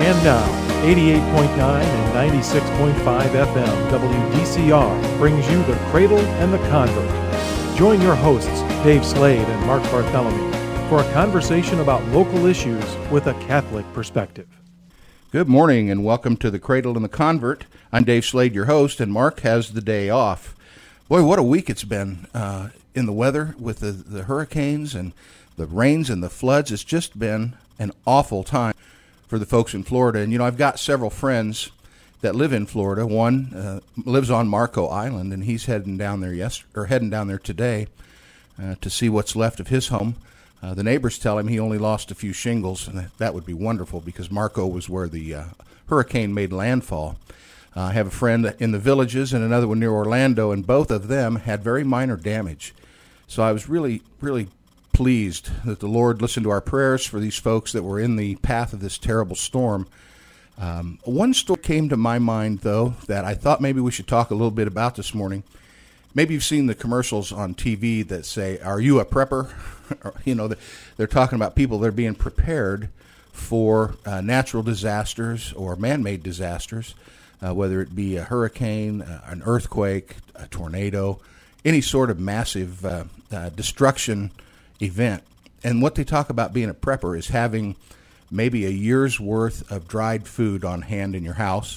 And now, 88.9 and 96.5 FM WDCR brings you The Cradle and the Convert. Join your hosts, Dave Slade and Mark Bartholomew, for a conversation about local issues with a Catholic perspective. Good morning and welcome to The Cradle and the Convert. I'm Dave Slade, your host, and Mark has the day off. Boy, what a week it's been in the weather with the hurricanes and the rains and the floods. It's just been an awful time for the folks in Florida. And, you know, I've got several friends that live in Florida. One lives on Marco Island, and he's heading down there today to see what's left of his home. The neighbors tell him he only lost a few shingles, and that would be wonderful because Marco was where the hurricane made landfall. I have a friend in the Villages and another one near Orlando, and both of them had very minor damage. So I was really, really pleased that the Lord listened to our prayers for these folks that were in the path of this terrible storm. One story came to my mind, though, that I thought maybe we should talk a little bit about this morning. Maybe you've seen the commercials on TV that say, "Are you a prepper?" You know, they're talking about people that are being prepared for natural disasters or man-made disasters, whether it be a hurricane, an earthquake, a tornado, any sort of massive destruction event. And what they talk about being a prepper is having maybe a year's worth of dried food on hand in your house,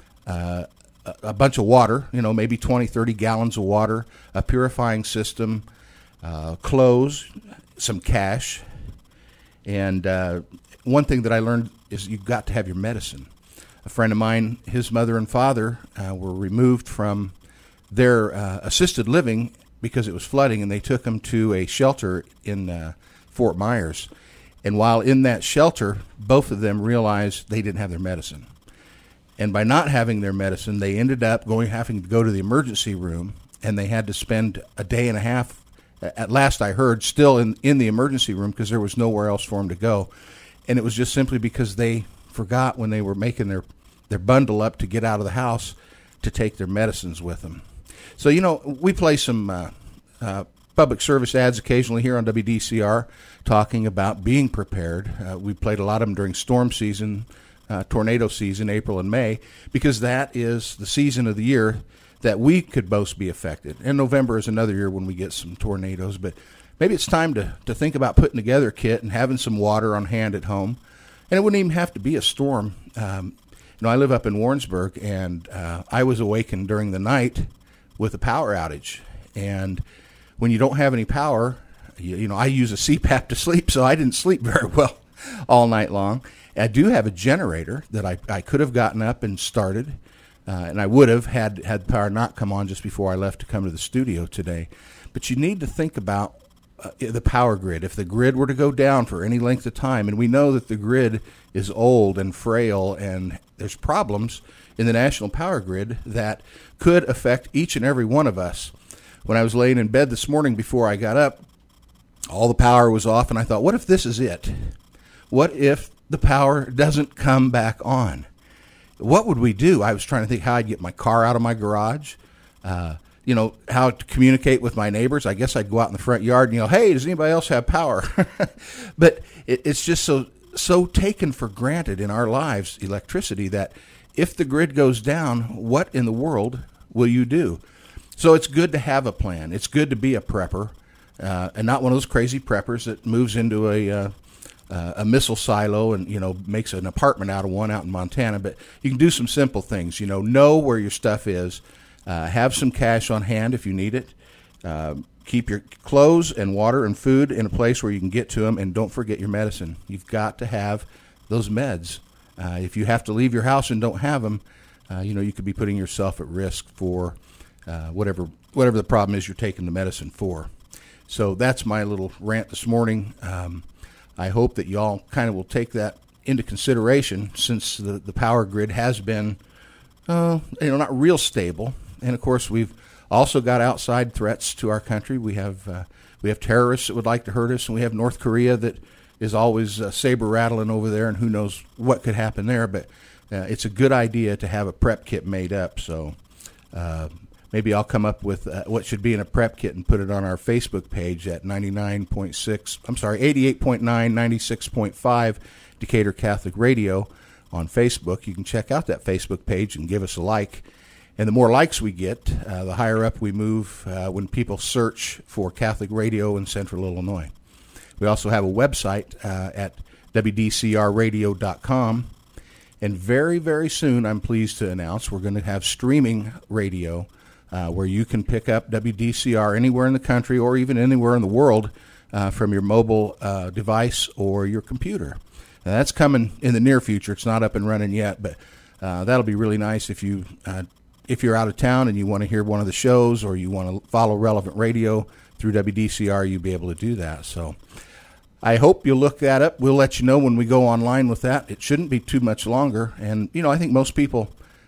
a bunch of water, you know, maybe 20, 30 gallons of water, a purifying system, clothes, some cash. And one thing that I learned is you've got to have your medicine. A friend of mine, his mother and father were removed from their assisted living because it was flooding, and they took him to a shelter in Fort Myers. And while in that shelter, both of them realized they didn't have their medicine. And by not having their medicine, they ended up having to go to the emergency room, and they had to spend a day and a half, at last I heard, still in the emergency room because there was nowhere else for them to go. And it was just simply because they forgot when they were making their bundle up to get out of the house to take their medicines with them. So, you know, we play some public service ads occasionally here on WDCR talking about being prepared. We played a lot of them during storm season, tornado season, April and May, because that is the season of the year that we could both be affected. And November is another year when we get some tornadoes. But maybe it's time to think about putting together a kit and having some water on hand at home. And it wouldn't even have to be a storm. You know, I live up in Warrensburg, and I was awakened during the night with a power outage. And when you don't have any power, you know, I use a CPAP to sleep, so I didn't sleep very well all night long. I do have a generator that I could have gotten up and started, and I would have had power not come on just before I left to come to the studio today. But you need to think about the power grid. If the grid were to go down for any length of time, and we know that the grid is old and frail, and there's problems in the national power grid that could affect each and every one of us. When I was laying in bed this morning before I got up, all the power was off, and I thought, what if this is it? What if the power doesn't come back on? What would we do? I was trying to think how I'd get my car out of my garage, you know, how to communicate with my neighbors. I guess I'd go out in the front yard and yell, "Hey, does anybody else have power?" But it's just so taken for granted in our lives, electricity, that if the grid goes down, what in the world will you do? So it's good to have a plan. It's good to be a prepper, and not one of those crazy preppers that moves into a missile silo and, you know, makes an apartment out of one out in Montana. But you can do some simple things. You know where your stuff is. Have some cash on hand if you need it. Keep your clothes and water and food in a place where you can get to them, and don't forget your medicine. You've got to have those meds. If you have to leave your house and don't have them, you know, you could be putting yourself at risk for whatever the problem is you're taking the medicine for. So that's my little rant this morning. I hope that y'all kind of will take that into consideration, since the power grid has been, not real stable. And of course, we've also got outside threats to our country. We have terrorists that would like to hurt us, and we have North Korea that is always saber rattling over there, and who knows what could happen there. But it's a good idea to have a prep kit made up. So maybe I'll come up with what should be in a prep kit and put it on our Facebook page at 88.9, 96.5 Decatur Catholic Radio, on Facebook. You can check out that Facebook page and give us a like. And the more likes we get, the higher up we move when people search for Catholic radio in Central Illinois. We also have a website at WDCRradio.com. And very, very soon, I'm pleased to announce, we're going to have streaming radio where you can pick up WDCR anywhere in the country or even anywhere in the world from your mobile device or your computer. Now, that's coming in the near future. It's not up and running yet, but that'll be really nice if you're out of town and you want to hear one of the shows or you want to follow relevant radio through WDCR, you'll be able to do that. So I hope you'll look that up. We'll let you know when we go online with that. It shouldn't be too much longer. And, I think most people,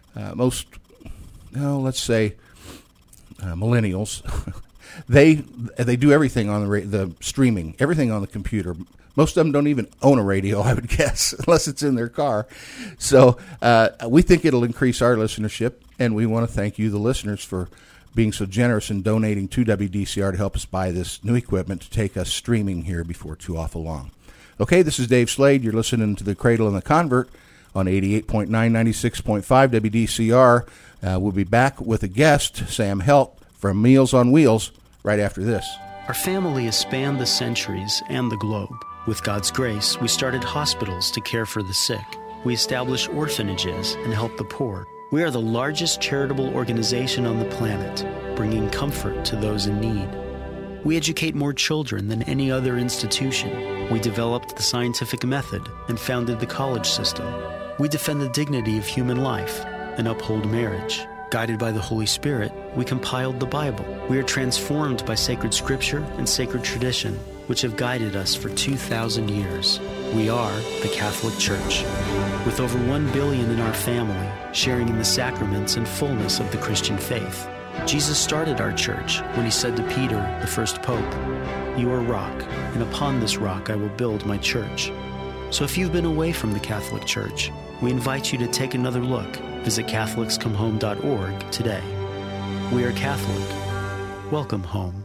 let's say millennials, they do everything on the streaming, everything on the computer. Most of them don't even own a radio, I would guess, unless it's in their car. So we think it'll increase our listenership, and we want to thank you, the listeners, for being so generous in donating to WDCR to help us buy this new equipment to take us streaming here before too awful long. Okay, this is Dave Slade. You're listening to The Cradle and the Convert on 88.9, 96.5 WDCR. We'll be back with a guest, Sam Helt, from Meals on Wheels, right after this. Our family has spanned the centuries and the globe. With God's grace, we started hospitals to care for the sick. We established orphanages and helped the poor. We are the largest charitable organization on the planet, bringing comfort to those in need. We educate more children than any other institution. We developed the scientific method and founded the college system. We defend the dignity of human life and uphold marriage. Guided by the Holy Spirit, we compiled the Bible. We are transformed by sacred scripture and sacred tradition, which have guided us for 2,000 years. We are the Catholic Church. With over 1 billion in our family, sharing in the sacraments and fullness of the Christian faith. Jesus started our church when he said to Peter, the first pope, "You are rock, and upon this rock I will build my church." So if you've been away from the Catholic Church, we invite you to take another look. Visit CatholicsComeHome.org today. We are Catholic. Welcome home.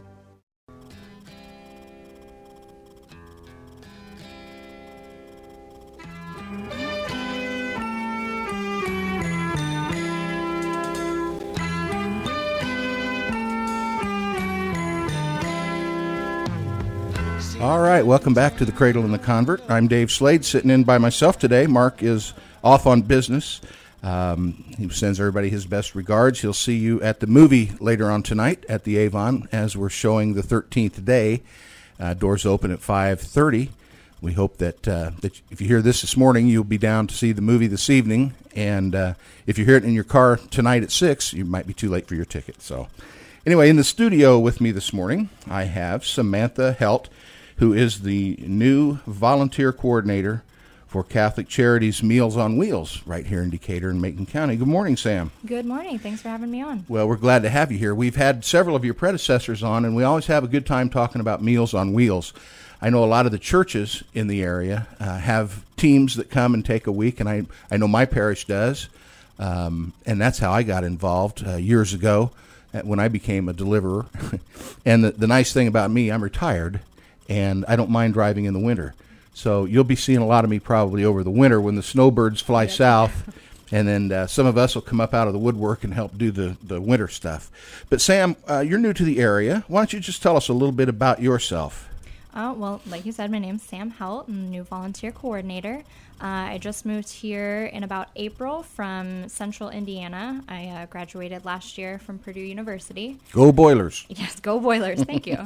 All right, welcome back to The Cradle and the Convert. I'm Dave Slade, sitting in by myself today. Mark is off on business. He sends everybody his best regards. He'll see you at the movie later on tonight at the Avon as we're showing The 13th Day. Doors open at 5:30. We hope that if you hear this morning, you'll be down to see the movie this evening. And if you hear it in your car tonight at 6, you might be too late for your ticket. So anyway, in the studio with me this morning, I have Samantha Helt, who is the new volunteer coordinator for Catholic Charities Meals on Wheels right here in Decatur and Macon County. Good morning, Sam. Good morning. Thanks for having me on. Well, we're glad to have you here. We've had several of your predecessors on, and we always have a good time talking about Meals on Wheels. I know a lot of the churches in the area have teams that come and take a week, and I know my parish does, and that's how I got involved years ago when I became a deliverer. And the nice thing about me, I'm retired, and I don't mind driving in the winter. So you'll be seeing a lot of me probably over the winter when the snowbirds fly south, and then some of us will come up out of the woodwork and help do the winter stuff. But Sam, you're new to the area. Why don't you just tell us a little bit about yourself? Well, like you said, my name's Sam Helt. I'm the new volunteer coordinator. I just moved here in about April from Central Indiana. I graduated last year from Purdue University. Go Boilers. Yes, go Boilers. Thank you.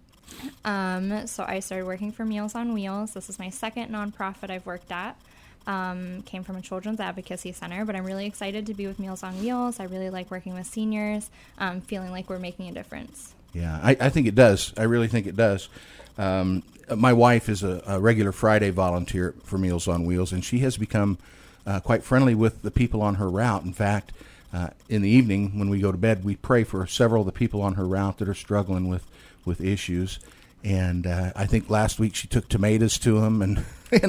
So I started working for Meals on Wheels. This is my second nonprofit I've worked at. Came from a children's advocacy center, but I'm really excited to be with Meals on Wheels. I really like working with seniors, feeling like we're making a difference. Yeah, I think it does. I really think it does. My wife is a regular Friday volunteer for Meals on Wheels, and she has become quite friendly with the people on her route. In fact, in the evening when we go to bed, we pray for several of the people on her route that are struggling with issues. And I think last week she took tomatoes to them, and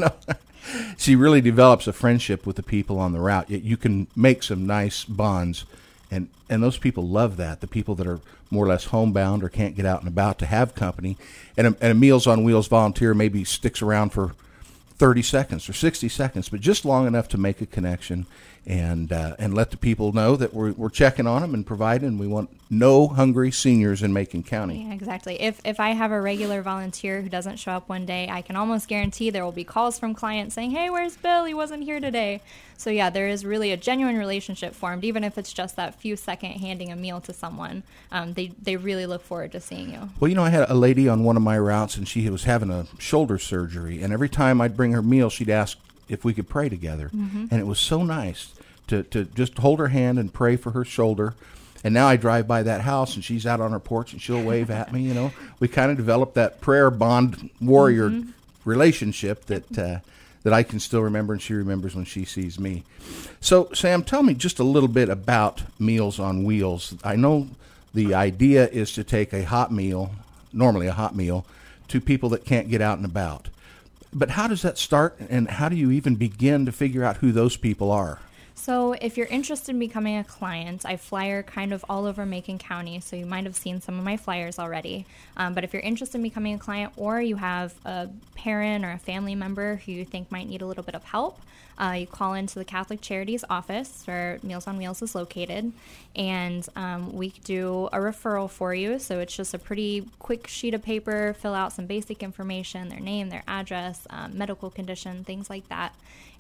she really develops a friendship with the people on the route. You can make some nice bonds, and those people love that. The people that are more or less homebound or can't get out and about to have company, and a Meals on Wheels volunteer maybe sticks around for 30 seconds or 60 seconds, but just long enough to make a connection and let the people know that we're checking on them and providing. We want no hungry seniors in Macon County. Yeah, exactly. If I have a regular volunteer who doesn't show up one day, I can almost guarantee there will be calls from clients saying, hey, where's Bill? He wasn't here today. So yeah, there is really a genuine relationship formed, even if it's just that few second handing a meal to someone. They really look forward to seeing you. Well, I had a lady on one of my routes, and she was having a shoulder surgery, and every time I'd bring her meal, she'd ask if we could pray together. Mm-hmm. And it was so nice to just hold her hand and pray for her shoulder. And now I drive by that house, and she's out on her porch, and she'll wave at me. We kind of developed that prayer bond warrior relationship that I can still remember, and she remembers when she sees me. So, Sam, tell me just a little bit about Meals on Wheels. I know the idea is to take a hot meal, normally a hot meal, to people that can't get out and about. But how does that start, and how do you even begin to figure out who those people are? So if you're interested in becoming a client, I flyer kind of all over Macon County, so you might have seen some of my flyers already. But if you're interested in becoming a client, or you have a parent or a family member who you think might need a little bit of help, you call into the Catholic Charities office where Meals on Wheels is located, and we do a referral for you. So it's just a pretty quick sheet of paper, fill out some basic information, their name, their address, medical condition, things like that.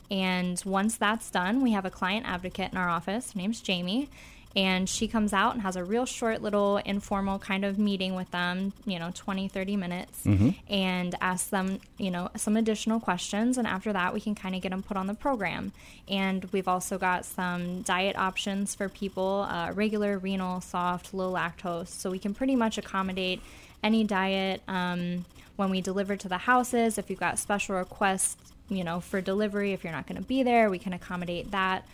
And once that's done, we have a client advocate in our office. Her name's Jamie, and she comes out and has a real short little informal kind of meeting with them, 20, 30 minutes, and asks them, some additional questions. And after that, we can kind of get them put on the program. And we've also got some diet options for people, regular, renal, soft, low lactose. So we can pretty much accommodate any diet when we deliver to the houses. If you've got special requests, for delivery, if you're not going to be there, we can accommodate that.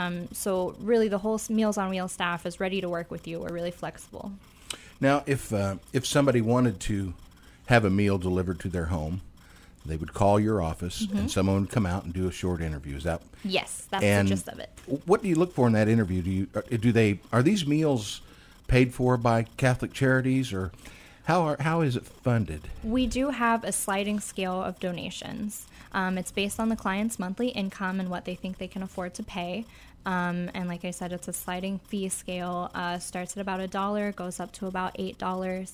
So really the whole Meals on Wheels staff is ready to work with you. We're really flexible. Now, if somebody wanted to have a meal delivered to their home, they would call your office and someone would come out and do a short interview. Is that? Yes, that's the gist of it. What do you look for in that interview? Are these meals paid for by Catholic Charities, or how is it funded? We do have a sliding scale of donations. It's based on the client's monthly income and what they think they can afford to pay. And like I said, it's a sliding fee scale. Starts at about $1, goes up to about $8.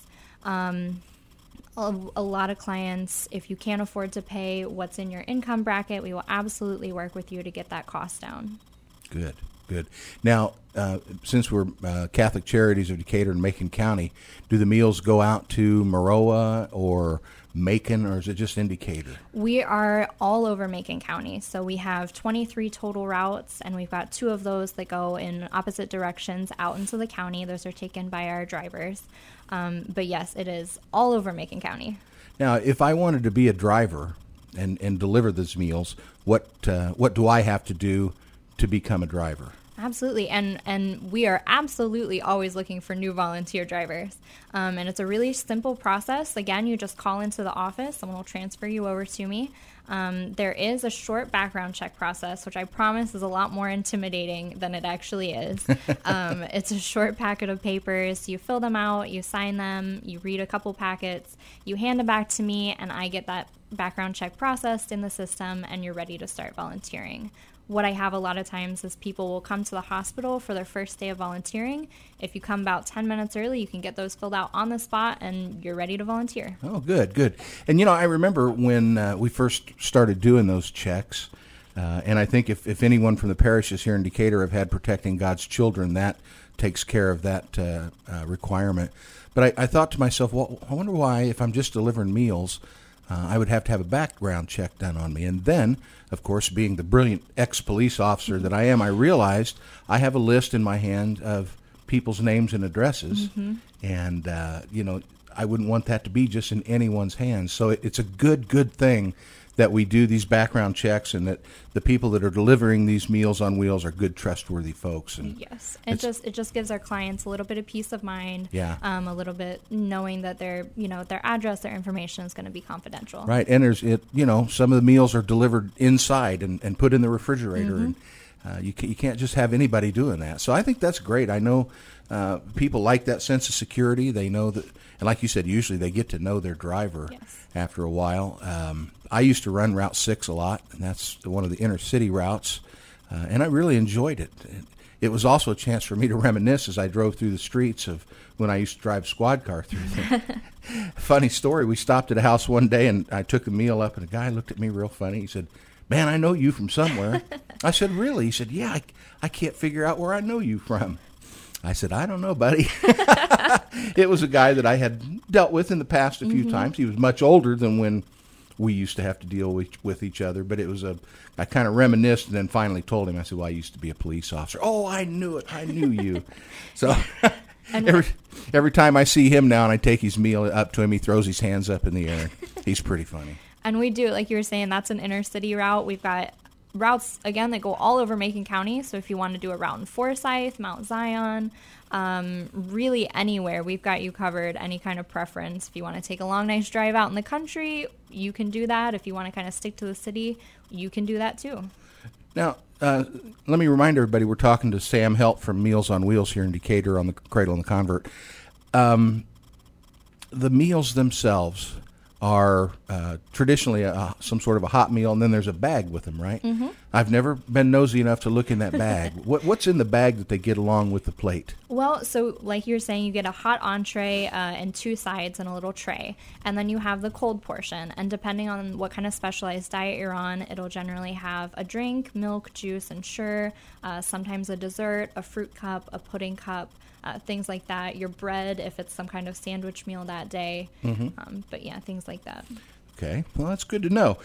A lot of clients, if you can't afford to pay what's in your income bracket, we will absolutely work with you to get that cost down. Good. Now, since we're Catholic Charities of Decatur and Macon County, do the meals go out to Maroa or Macon, or is it just in Decatur? We are all over Macon County. So we have 23 total routes, and we've got 2 of those that go in opposite directions out into the county. Those are taken by our drivers. But yes, it is all over Macon County. Now, if I wanted to be a driver and deliver these meals, what do I have to do to become a driver? Absolutely, and we are absolutely always looking for new volunteer drivers. And it's a really simple process. Again, you just call into the office, someone will transfer you over to me. There is a short background check process, which I promise is a lot more intimidating than it actually is. It's a short packet of papers. You fill them out, you sign them, you read a couple packets, you hand them back to me, and I get that background check processed in the system, and you're ready to start volunteering. What I have a lot of times is people will come to the hospital for their first day of volunteering. If you come about 10 minutes early, you can get those filled out on the spot, and you're ready to volunteer. Oh, good. And, I remember when we first started doing those checks, and I think if anyone from the parishes here in Decatur have had Protecting God's Children, that takes care of that requirement. But I thought to myself, well, I wonder why, if I'm just delivering meals, I would have to have a background check done on me. And then, of course, being the brilliant ex-police officer that I am, I realized I have a list in my hand of people's names and addresses. And, I wouldn't want that to be just in anyone's hands. So it's a good thing that we do these background checks, and that the people that are delivering these Meals on Wheels are good, trustworthy folks. And yes, it just gives our clients a little bit of peace of mind. Yeah. A little bit knowing that their address, their information is going to be confidential. Right, and some of the meals are delivered inside and put in the refrigerator, You can't just have anybody doing that. So I think that's great. I know people like that sense of security. They know that, and like you said, usually they get to know their driver after a while. I used to run Route 6 a lot, and that's one of the inner city routes, and I really enjoyed it. It was also a chance for me to reminisce as I drove through the streets of when I used to drive squad car through them. Funny story, we stopped at a house one day, and I took a meal up, and a guy looked at me real funny. He said, "Man, I know you from somewhere." I said, "Really?" He said, "Yeah, I can't figure out where I know you from." I said, "I don't know, buddy." It was a guy that I had dealt with in the past a few times. He was much older than when we used to have to deal with each other, but it was I kind of reminisced and then finally told him, I said, "Well, I used to be a police officer." "Oh, I knew it. I knew you." So every time I see him now and I take his meal up to him, he throws his hands up in the air. He's pretty funny. And we do, like you were saying, that's an inner city route. We've got routes, again, that go all over Macon County. So if you want to do a route in Forsyth, Mount Zion, really anywhere, we've got you covered, any kind of preference. If you want to take a long, nice drive out in the country, you can do that. If you want to kind of stick to the city, you can do that too. Now, let me remind everybody, we're talking to Sam Helt from Meals on Wheels here in Decatur on the Cradle and the Convert. The meals themselves are traditionally some sort of a hot meal, and then there's a bag with them, right? Mm-hmm. I've never been nosy enough to look in that bag. What's in the bag that they get along with the plate? Well, so like you're saying, you get a hot entree and two sides and a little tray, and then you have the cold portion. And depending on what kind of specialized diet you're on, it'll generally have a drink, milk, juice, and sometimes a dessert, a fruit cup, a pudding cup, things like that. Your bread, if it's some kind of sandwich meal that day. But yeah, things like that. Okay. Well, that's good to know.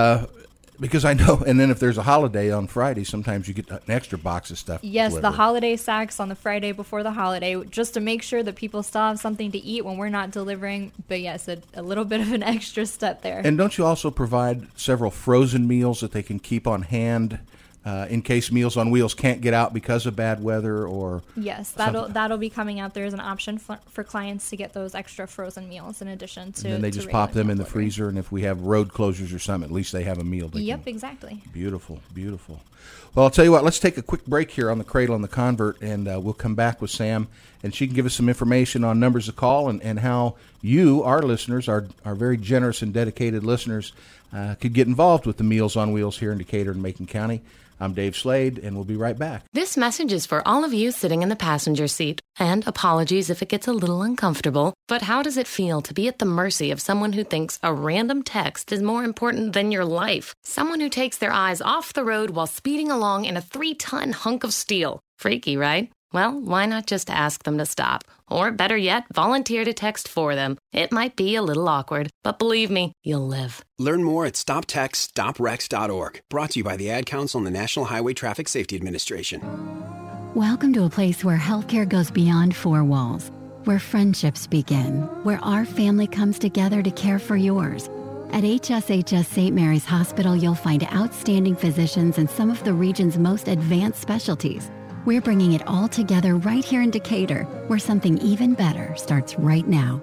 Because I know, and then if there's a holiday on Friday, sometimes you get an extra box of stuff. Yes, delivered. The holiday sacks on the Friday before the holiday, just to make sure that people still have something to eat when we're not delivering. But yes, a little bit of an extra step there. And don't you also provide several frozen meals that they can keep on hand in case Meals on Wheels can't get out because of bad weather or yes, that'll be coming out. There's an option for clients to get those extra frozen meals in addition to. And then they just pop them in the freezer, and if we have road closures or something, at least they have a meal. Exactly. Beautiful, beautiful. Well, I'll tell you what. Let's take a quick break here on the Cradle and the Convert, and we'll come back with Sam, and she can give us some information on numbers to call and how you, our listeners, our very generous and dedicated listeners, could get involved with the Meals on Wheels here in Decatur and Macon County. I'm Dave Slade, and we'll be right back. This message is for all of you sitting in the passenger seat. And apologies if it gets a little uncomfortable, but how does it feel to be at the mercy of someone who thinks a random text is more important than your life? Someone who takes their eyes off the road while speeding along in a 3-ton hunk of steel. Freaky, right? Well, why not just ask them to stop? Or better yet, volunteer to text for them. It might be a little awkward, but believe me, you'll live. Learn more at StopTextStopWrecks.org. Brought to you by the Ad Council and the National Highway Traffic Safety Administration. Welcome to a place where healthcare goes beyond 4 walls, where friendships begin, where our family comes together to care for yours. At HSHS St. Mary's Hospital, you'll find outstanding physicians and some of the region's most advanced specialties. We're bringing it all together right here in Decatur, where something even better starts right now.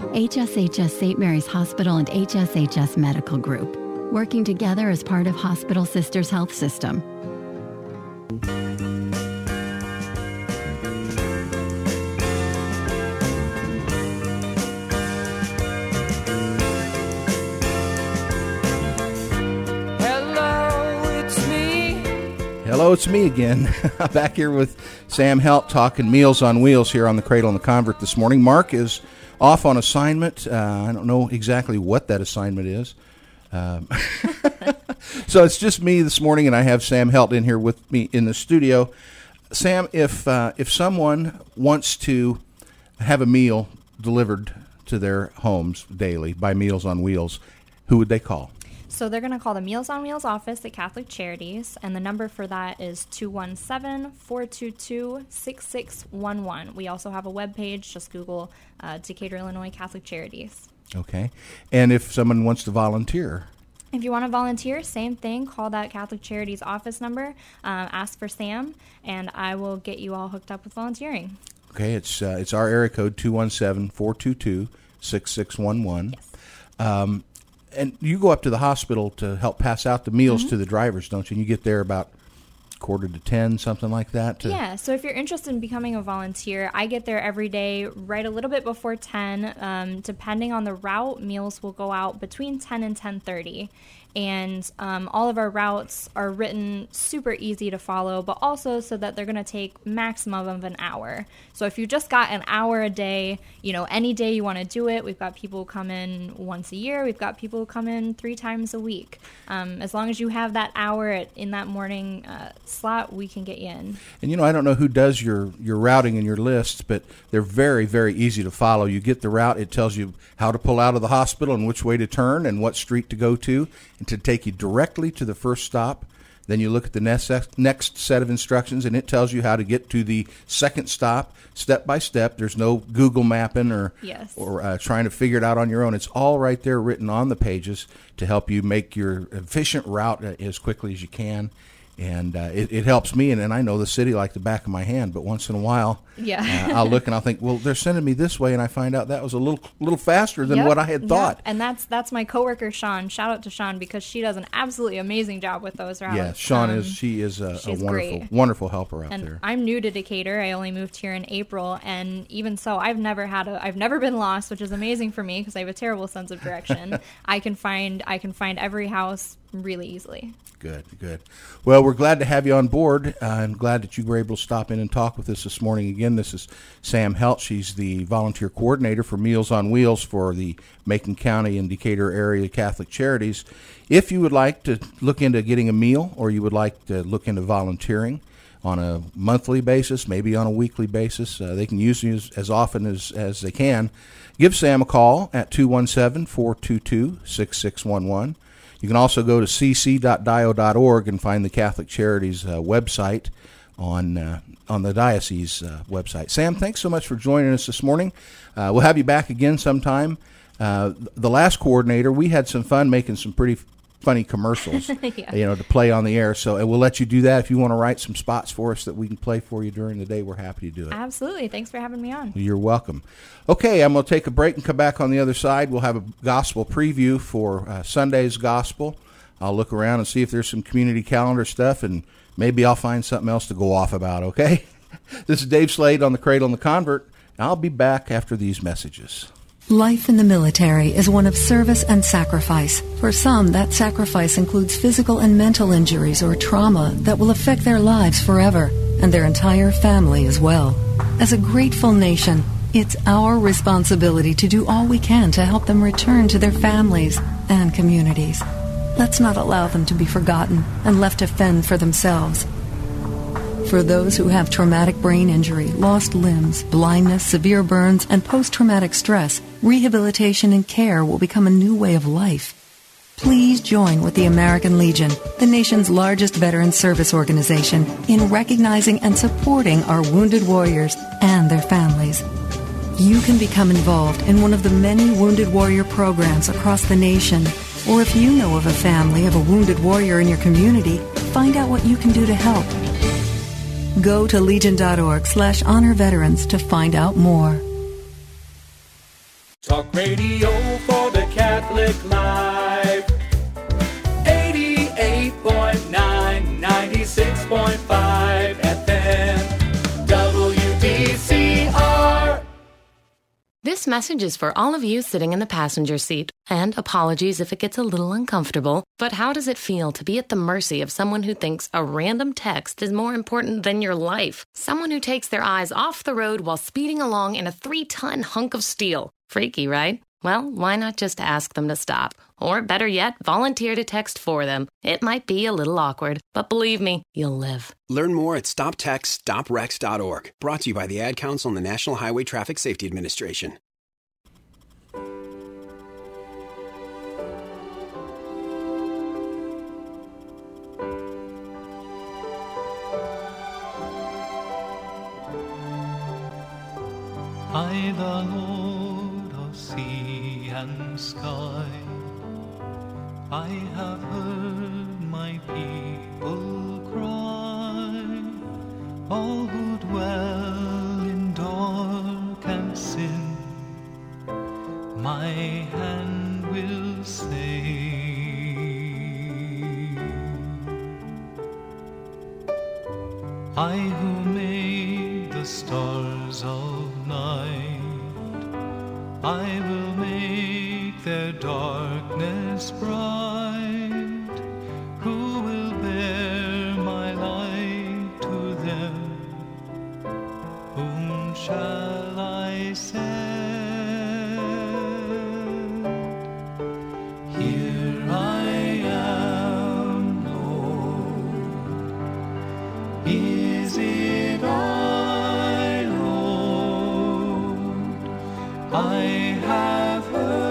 HSHS St. Mary's Hospital and HSHS Medical Group, working together as part of Hospital Sisters Health System. Hello, it's me again. Back here with Sam Helt talking Meals on Wheels here on the Cradle and the Convert this morning. Mark is off on assignment. I don't know exactly what that assignment is. So it's just me this morning, and I have Sam Helt in here with me in the studio. Sam, if someone wants to have a meal delivered to their homes daily by Meals on Wheels, who would they call? So they're going to call the Meals on Wheels office at Catholic Charities, and the number for that is 217-422-6611. We also have a webpage. Just Google Decatur, Illinois Catholic Charities. Okay. And if someone wants to volunteer? If you want to volunteer, same thing. Call that Catholic Charities office number, ask for Sam, and I will get you all hooked up with volunteering. Okay. It's our area code, 217-422-6611. Yes. And you go up to the hospital to help pass out the meals to the drivers, don't you? And you get there about 9:45, something like that? Yeah, so if you're interested in becoming a volunteer, I get there every day right a little bit before 10. Depending on the route, meals will go out between 10 and 10:30. And all of our routes are written super easy to follow, but also so that they're going to take maximum of an hour. So if you just got an hour a day, any day you want to do it, we've got people who come in once a year. We've got people who come in 3 times a week. As long as you have that hour in that morning slot, we can get you in. And, I don't know who does your routing and your lists, but they're very, very easy to follow. You get the route. It tells you how to pull out of the hospital and which way to turn and what street to go to, and to take you directly to the first stop. Then you look at the next set of instructions, and it tells you how to get to the second stop, step by step. There's no Google mapping or trying to figure it out on your own. It's all right there written on the pages to help you make your efficient route as quickly as you can. And it helps me, and I know the city like the back of my hand. But once in a while, I'll look and I'll think, well, they're sending me this way, and I find out that was a little faster than what I had thought. And that's my coworker Sean. Shout out to Sean, because she does an absolutely amazing job with those routes. Yeah, Sean is a wonderful helper out there. I'm new to Decatur. I only moved here in April, and even so, I've never been lost, which is amazing for me because I have a terrible sense of direction. I can find every house really easily. Good. Well, we're glad to have you on board. I'm glad that you were able to stop in and talk with us this morning. Again, this is Sam Helt. She's the volunteer coordinator for Meals on Wheels for the Macon County and Decatur area Catholic Charities. If you would like to look into getting a meal, or you would like to look into volunteering on a monthly basis, maybe on a weekly basis, they can use you as often as they can. Give Sam a call at 217-422-6611. You can also go to cc.dio.org and find the Catholic Charities website on the diocese website. Sam, thanks so much for joining us this morning. We'll have you back again sometime. The last coordinator, we had some fun making some pretty funny commercials, to play on the air. So we'll let you do that. If you want to write some spots for us that we can play for you during the day, we're happy to do it. Absolutely. Thanks for having me on. You're welcome. Okay, I'm going to take a break and come back on the other side. We'll have a gospel preview for Sunday's gospel. I'll look around and see if there's some community calendar stuff, and maybe I'll find something else to go off about, okay? This is Dave Slade on The Cradle and the Convert. I'll be back after these messages. Life in the military is one of service and sacrifice. For some, that sacrifice includes physical and mental injuries or trauma that will affect their lives forever, and their entire family as well. As a grateful nation, it's our responsibility to do all we can to help them return to their families and communities. Let's not allow them to be forgotten and left to fend for themselves. For those who have traumatic brain injury, lost limbs, blindness, severe burns, and post-traumatic stress, rehabilitation and care will become a new way of life. Please join with the American Legion, the nation's largest veteran service organization, in recognizing and supporting our wounded warriors and their families. You can become involved in one of the many Wounded Warrior programs across the nation. Or if you know of a family of a wounded warrior in your community, find out what you can do to help. Go to legion.org/honor veterans to find out more. Talk radio for the Catholic life. 88.9, 96.5 FM. WDCR. This message is for all of you sitting in the passenger seat. And apologies if it gets a little uncomfortable, but how does it feel to be at the mercy of someone who thinks a random text is more important than your life? Someone who takes their eyes off the road while speeding along in a 3-ton hunk of steel. Freaky, right? Well, why not just ask them to stop? Or better yet, volunteer to text for them. It might be a little awkward, but believe me, you'll live. Learn more at stoptextstoprex.org. Brought to you by the Ad Council and the National Highway Traffic Safety Administration. I, the Lord of sea and sky, I have heard my people cry, all who dwell in dark and sin, my hand will save. I who made the stars of night, I will make their darkness bright. Who will bear my light to them? Whom shall I send? Here I am, Lord. Is it I, Lord? I have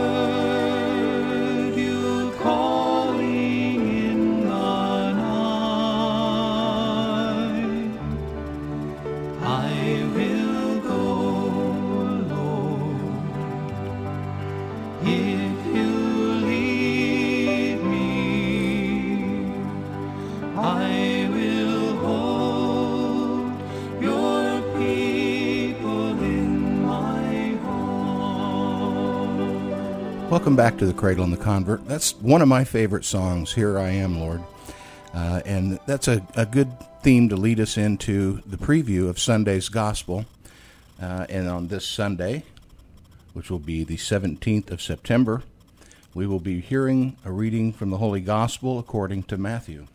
heard you calling in the night. I will go, Lord, if you lead me. I will hold your people in my heart. Welcome back to The Cradle and the Convert. That's one of my favorite songs, Here I Am, Lord. And that's a good theme to lead us into the preview of Sunday's Gospel. And on this Sunday, which will be the 17th of September, we will be hearing a reading from the Holy Gospel according to Matthew.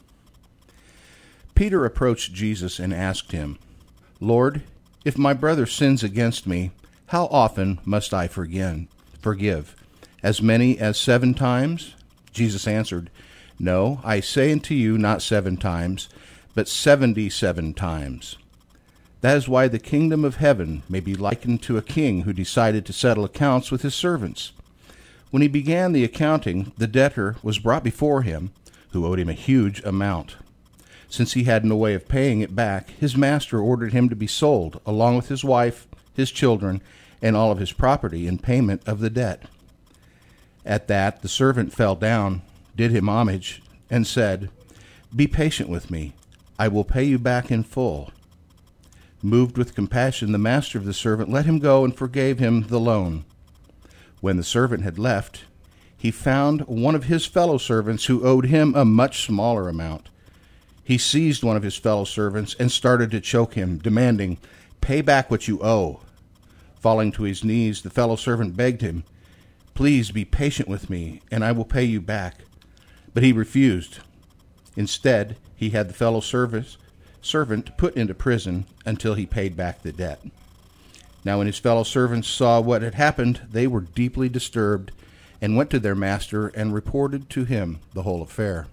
Peter approached Jesus and asked him, Lord, if my brother sins against me, how often must I forgive? As many as 7 times? Jesus answered, No, I say unto you, not 7 times, but 77 times. That is why the kingdom of heaven may be likened to a king who decided to settle accounts with his servants. When he began the accounting, the debtor was brought before him, who owed him a huge amount. Since he had no way of paying it back, his master ordered him to be sold, along with his wife, his children, and all of his property in payment of the debt. At that, the servant fell down, did him homage, and said, Be patient with me. I will pay you back in full. Moved with compassion, the master of the servant let him go and forgave him the loan. When the servant had left, he found one of his fellow servants who owed him a much smaller amount. He seized one of his fellow servants and started to choke him, demanding, Pay back what you owe. Falling to his knees, the fellow servant begged him, Please be patient with me, and I will pay you back. But he refused. Instead, he had the fellow servant put into prison until he paid back the debt. Now when his fellow servants saw what had happened, they were deeply disturbed and went to their master and reported to him the whole affair.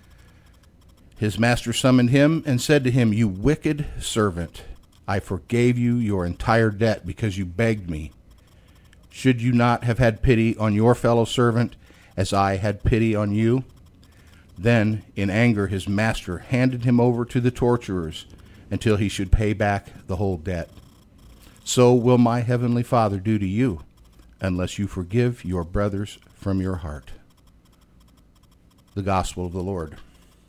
His master summoned him and said to him, You wicked servant, I forgave you your entire debt because you begged me. Should you not have had pity on your fellow servant as I had pity on you? Then, in anger, his master handed him over to the torturers until he should pay back the whole debt. So will my heavenly Father do to you, unless you forgive your brothers from your heart. The Gospel of the Lord.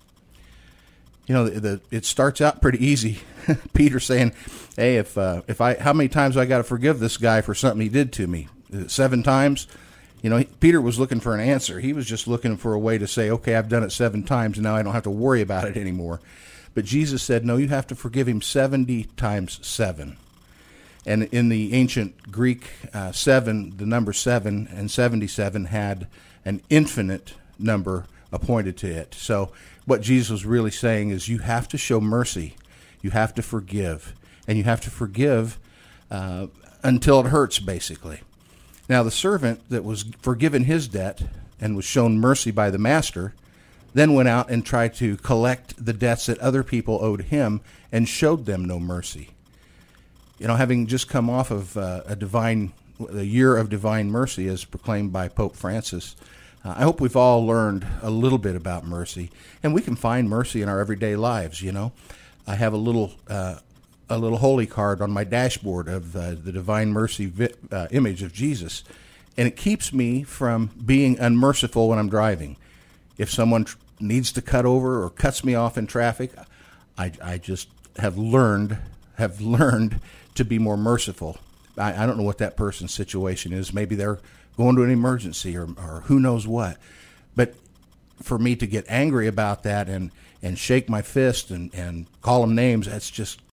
You know, it starts out pretty easy. Peter saying, "Hey, how many times I got to forgive this guy for something he did to me? 7 times?" You know, Peter was looking for an answer. He was just looking for a way to say, "Okay, I've done it 7 times, and now I don't have to worry about it anymore." But Jesus said, "No, you have to forgive him 70 times 7." And in the ancient Greek, 7, the number 7 and 77 had an infinite number appointed to it. So what Jesus was really saying is you have to show mercy, you have to forgive, and you have to forgive until it hurts, basically. Now the servant that was forgiven his debt and was shown mercy by the master then went out and tried to collect the debts that other people owed him and showed them no mercy. You know, having just come off of a year of divine mercy as proclaimed by Pope Francis, I hope we've all learned a little bit about mercy, and we can find mercy in our everyday lives. You know, I have a little holy card on my dashboard of the Divine Mercy image of Jesus, and it keeps me from being unmerciful when I'm driving. If someone needs to cut over or cuts me off in traffic, I just have learned to be more merciful. I don't know what that person's situation is. Maybe they're going to an emergency or who knows what. But for me to get angry about that and shake my fist and call them names, that's just